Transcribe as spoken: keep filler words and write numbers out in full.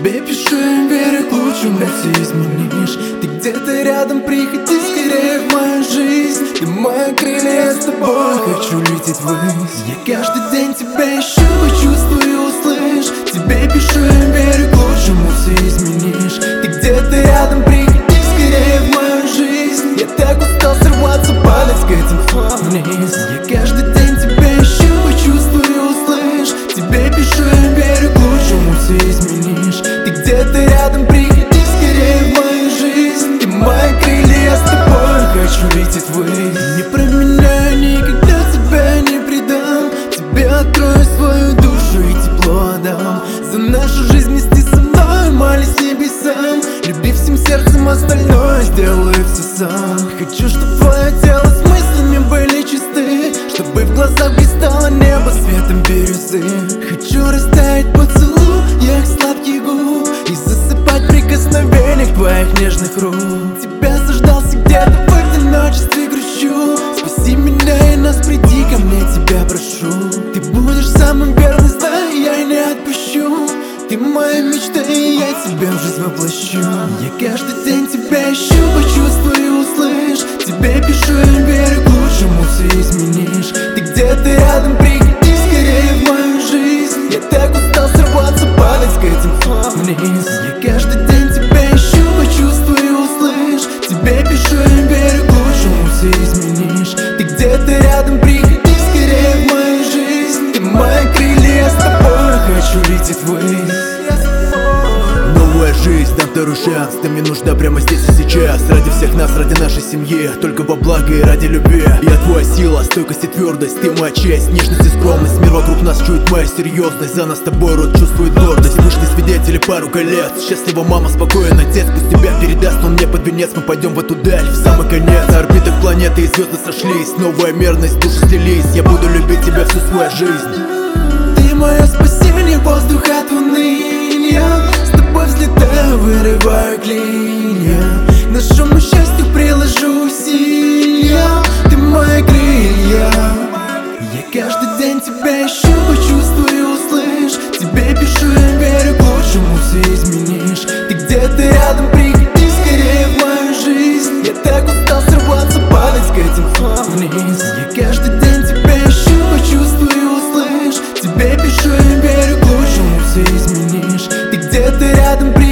Тебе пишу и верю к лучшему, все изменишь. Ты где-то рядом, приходи скорее в мою жизнь. Ты мои крылья, я с тобой хочу лететь ввысь. Я каждый день тебя ищу, почувствую, услышь. Тебе пишу и верю к лучшему, все изменишь. Ты где-то рядом, приходи скорее в мою жизнь. Я так устал срываться, падать к этим словам вниз. Я каждый день тебя ищу, почувствую, услышь. Тебе пишу и верю к лучшему, все изменишь. Ты где-то рядом, приходи скорее в мою жизнь. Ты мои крылья, я с тобой хочу лететь ввысь. Не променяю, никогда тебя не предам. Тебе открою свою душу и тепло отдам. За нашу жизнь вместе со мной молись небесам. Люби всем сердцем, остальное сделаю все сам. Хочу, чтоб твое тело с мыслями были чисты, чтобы в глазах блистало небо светом бирюзы. Хочу растаять поцелуях сладких губ и засыпать прикосновениях твоих нежных рук. Тебя заждался где-то в одиночестве, грущу. Спаси меня и нас, приди ко мне, тебя прошу. Ты будешь самым верным, знай, я не отпущу. Ты моя мечта, и я тебя в жизнь воплощу. Я каждый день тебя ищу, почувствую, услышь. Тебе пишу и верю к лучшему, все изменишь. Ты где-то рядом, приходи скорее в мою жизнь. Я так устал срываться, падать к этим словам вниз. Я каждый день тебя ищу, почувствую, услышь. Тебе пишу и верю к лучшему, все изменишь. Ты где-то рядом, приходи скорее в мою жизнь. Ты мои крылья, я с тобой хочу лететь ввысь. Новая жизнь, дам второй шанс. Ты мне нужна прямо здесь и сейчас. Ради всех нас, ради нашей семьи. Только во благо и ради любви. Я твоя сила, стойкость и твердость. Ты моя честь, нежность и скромность. Мир вокруг нас чует моя серьезность. За нас с тобой род чувствует гордость. Вышли свидетели пару колец. Счастлива мама, спокоен отец. Пусть тебя передаст он мне под венец. Мы пойдем в эту даль, в самый конец. На орбитах планеты и звезды сошлись. Новая мерность, души слились. Я буду любить тебя всю свою жизнь. Ты мое спасение, воздух от уныния. С тобой взлетаю, вырываю клинья. К нашему счастью приложу усилия. Ты мои крылья. Я каждый день тебя ищу, почувствую, услышь. Тебе пишу и верю к лучшему, все изменишь. Ты где-то рядом, приходи скорее в мою жизнь. Я так устал срываться, падать к этим словам вниз. Я каждый день тебя ищу, почувствую, услышь. Тебе пишу и верю к лучшему, все изменишь. Ты где-то рядом,